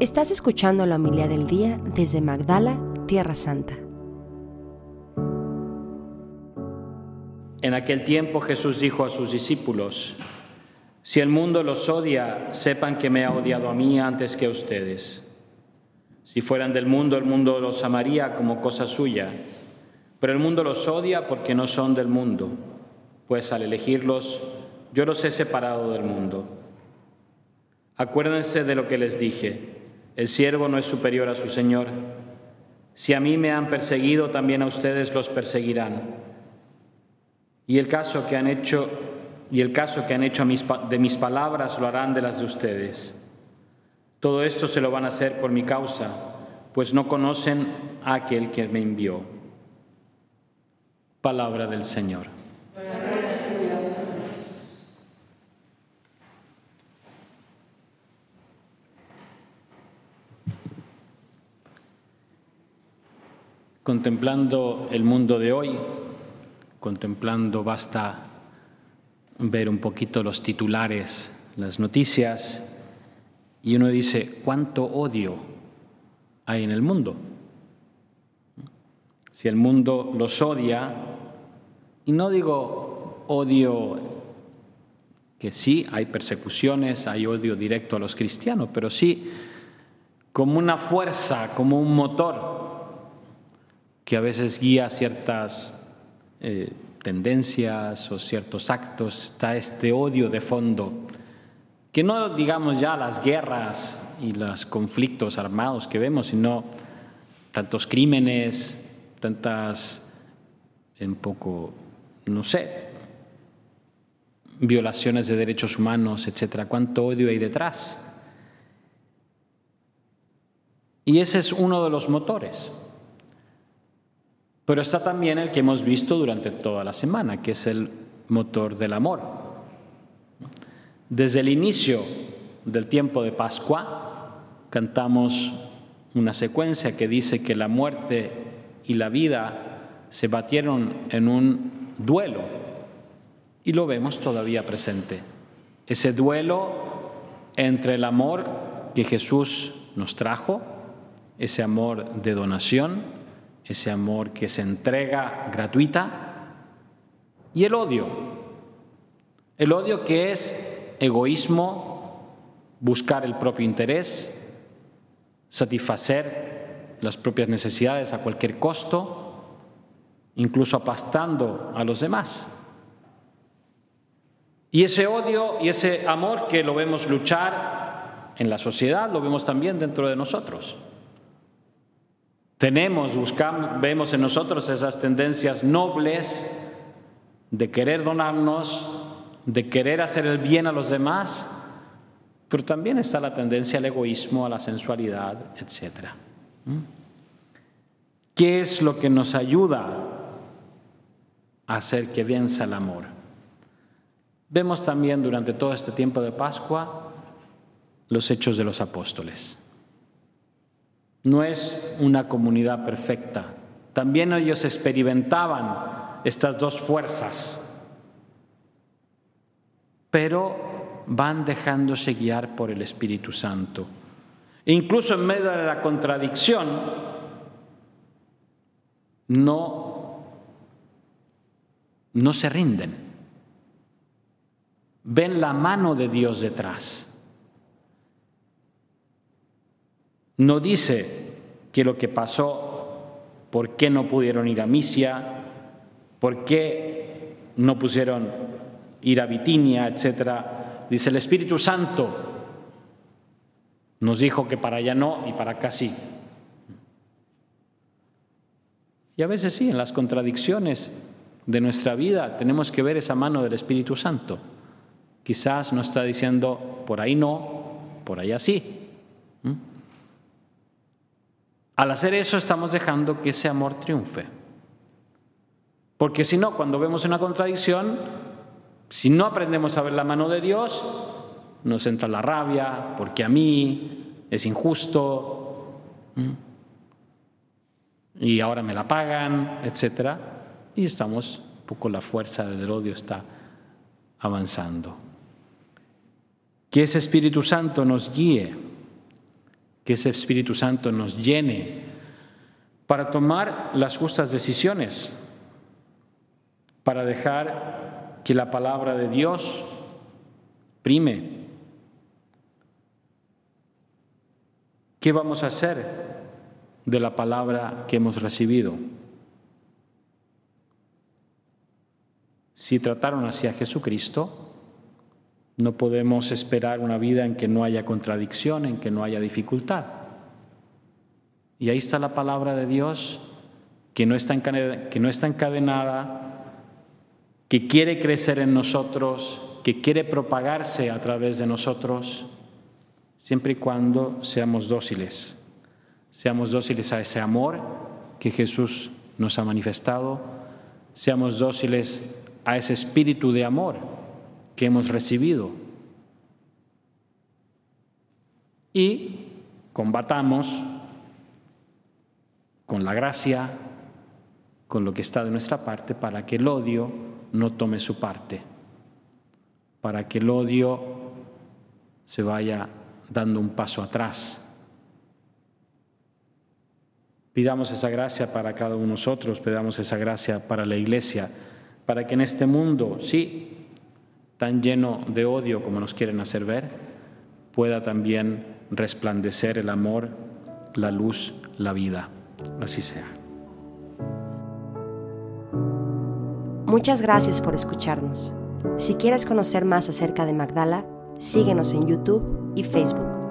Estás escuchando la homilía del día desde Magdala, Tierra Santa. En aquel tiempo Jesús dijo a sus discípulos: si el mundo los odia, sepan que me ha odiado a mí antes que a ustedes. Si fueran del mundo, el mundo los amaría como cosa suya, pero el mundo los odia porque no son del mundo, pues al elegirlos, yo los he separado del mundo. Acuérdense de lo que les dije: el siervo no es superior a su señor. Si a mí me han perseguido, también a ustedes los perseguirán. Y el caso que han hecho de mis palabras lo harán de las de ustedes. Todo esto se lo van a hacer por mi causa, pues no conocen a aquel que me envió. Palabra del Señor. Contemplando el mundo de hoy, basta ver un poquito los titulares, las noticias, y uno dice: ¿cuánto odio hay en el mundo? Si el mundo los odia, y no digo odio, que sí, hay persecuciones, hay odio directo a los cristianos, pero sí como una fuerza, como un motor que a veces guía ciertas tendencias o ciertos actos. Está este odio de fondo, que no digamos ya las guerras y los conflictos armados que vemos, sino tantos crímenes, tantas, violaciones de derechos humanos, etcétera. ¿Cuánto odio hay detrás? Y ese es uno de los motores. Pero está también el que hemos visto durante toda la semana, que es el motor del amor. Desde el inicio del tiempo de Pascua, cantamos una secuencia que dice que la muerte y la vida se batieron en un duelo, y lo vemos todavía presente. Ese duelo entre el amor que Jesús nos trajo, ese amor de donación, ese amor que se entrega gratuita, y el odio que es egoísmo, buscar el propio interés, satisfacer las propias necesidades a cualquier costo, incluso aplastando a los demás. Y ese odio y ese amor que lo vemos luchar en la sociedad, lo vemos también dentro de nosotros. Vemos en nosotros esas tendencias nobles de querer donarnos, de querer hacer el bien a los demás, pero también está la tendencia al egoísmo, a la sensualidad, etc. ¿Qué es lo que nos ayuda a hacer que venza el amor? Vemos también durante todo este tiempo de Pascua los hechos de los apóstoles. No es una comunidad perfecta. También ellos experimentaban estas dos fuerzas, pero van dejándose guiar por el Espíritu Santo. E incluso en medio de la contradicción, no se rinden. Ven la mano de Dios detrás. No dice que lo que pasó, por qué no pudieron ir a Misia, por qué no pusieron ir a Bitinia, etcétera. Dice: el Espíritu Santo nos dijo que para allá no y para acá sí. Y a veces sí, en las contradicciones de nuestra vida tenemos que ver esa mano del Espíritu Santo. Quizás nos está diciendo: por ahí no, por allá sí. Al hacer eso estamos dejando que ese amor triunfe. Porque si no, cuando vemos una contradicción, si no aprendemos a ver la mano de Dios, nos entra la rabia, porque a mí es injusto, y ahora me la pagan, etc. Y estamos, un poco la fuerza del odio está avanzando. Que ese Espíritu Santo nos guíe que ese Espíritu Santo nos llene para tomar las justas decisiones, para dejar que la palabra de Dios prime. ¿Qué vamos a hacer de la palabra que hemos recibido? Si trataron así a Jesucristo, no podemos esperar una vida en que no haya contradicción, en que no haya dificultad. Y ahí está la palabra de Dios, que no está encadenada, que quiere crecer en nosotros, que quiere propagarse a través de nosotros, siempre y cuando seamos dóciles a ese amor que Jesús nos ha manifestado, seamos dóciles a ese espíritu de amor que hemos recibido y combatamos con la gracia, con lo que está de nuestra parte, para que el odio no tome su parte, para que el odio se vaya dando un paso atrás. Pidamos esa gracia para cada uno de nosotros, pidamos esa gracia para la Iglesia, para que en este mundo, sí, tan lleno de odio como nos quieren hacer ver, pueda también resplandecer el amor, la luz, la vida. Así sea. Muchas gracias por escucharnos. Si quieres conocer más acerca de Magdala, síguenos en YouTube y Facebook.